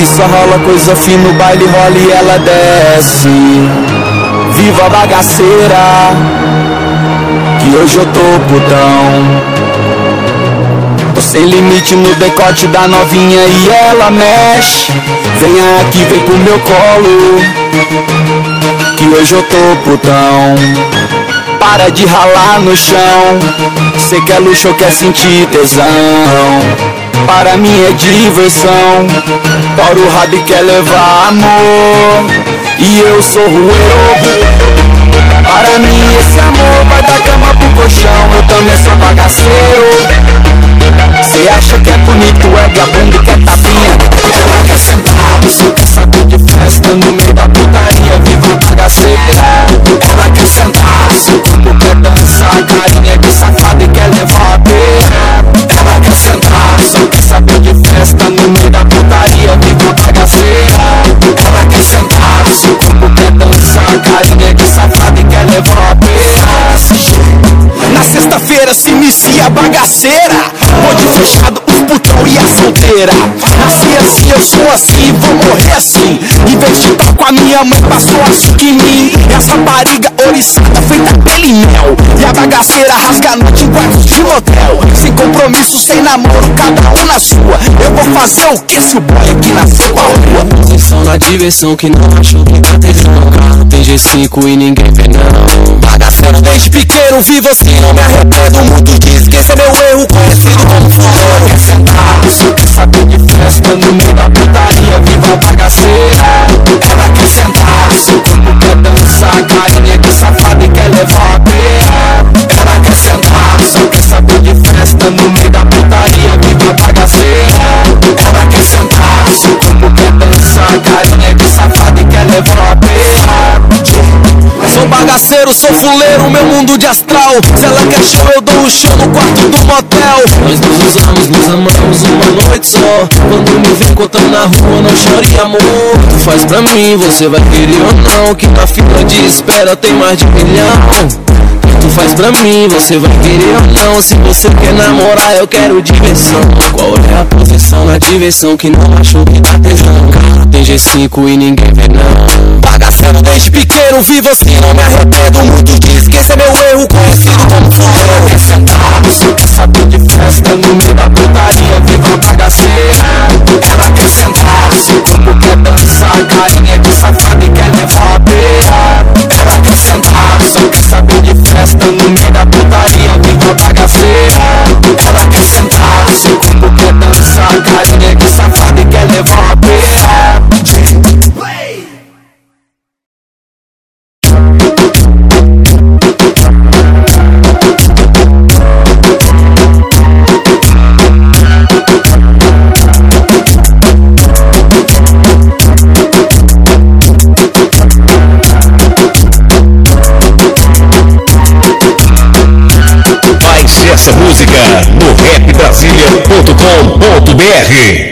só rola coisa fina, o baile rola e ela desce. Viva a bagaceira, que hoje eu tô putão. Tô sem limite no decote da novinha e ela mexe. Venha aqui, vem pro meu colo, que hoje eu tô putão. Para de ralar no chão, cê quer luxo ou quer sentir tesão. Para mim é diversão, tora o rabo e quer levar amor. E eu sou rueiro. Para mim esse amor vai da cama pro colchão. Eu também sou bagaceiro. Cê acha que é bonito, é vagabundo, quer tapinha. Ela quer sentar, você quer saber de festa no meio da putaria, viva bagaceira. Ela quer sentar, seu corpo quer dançar, carinha de safada e quer levar a beira. Ela quer sentar, só quer saber de festa no meio da putaria, viva bagaceira. Ela quer sentar, seu corpo quer dançar, carinha de safada e quer levar a beira. Na sexta-feira se inicia a bagaceira, bonde fechado, os putão e a solteira. Nasci assim, eu sou assim, vou morrer assim. Em vez de estar com a minha mãe, passou açúcar em mim. Essa rapariga oriçada feita pele e mel, e a bagaceira rasga a noite em quartos de motel. Sem compromisso, sem namoro, cada um na sua. Eu vou fazer o que se o boy aqui nasceu com a rua? Posição na diversão que não achou que tá tesão. Tem G5 e ninguém vê não. Bagaceiro desde pequeno, vivo assim, não me arrependo. Muito diz que esse é meu erro, conhecido como fulano. Quer sentar, você quer saber de festa no meio da putaria, viva a bagaceira. Ela quer sentar, seu corpo quer dançar, carinha de safada e quer levar a beira. Ela quer sentar, só quer saber de festa no meio da putaria, viva a bagaceira. Ela quer sentar, seu corpo quer dançar, carinha de safada e quer levar a beira. Sou bagaceiro, sou fuleiro, meu mundo de astral. Se ela quer show, eu dou o show no quarto do motel. Nós nos amamos uma noite só. Quando me vê encontrando na rua, não chore amor. Tu faz pra mim, você vai querer ou não, que na fila de espera tem mais de 1 milhão. Tu faz pra mim, você vai querer ou não. Se você quer namorar, eu quero diversão. Qual é a posição na diversão que não achou que tá tesão? Tem G5 e ninguém vê não. Bagaceiro desde pequeno, vivo assim, não me arrependo. Muito diz que esse é meu erro, conhecido como fulano. Quer sentar, você quer saber de festa no meio da putaria, viva a bagaceira. Ela quer sentar, seu corpo quer dançar, carinha de safada e quer levar a beira. Ela quer sentar, só quer saber de festa no meio da putaria, viva a bagaceira. Ela quer sentar, seu corpo quer dançar, carinha de safada e quer levar a beira. Essa música no rapbrasilia.com.br.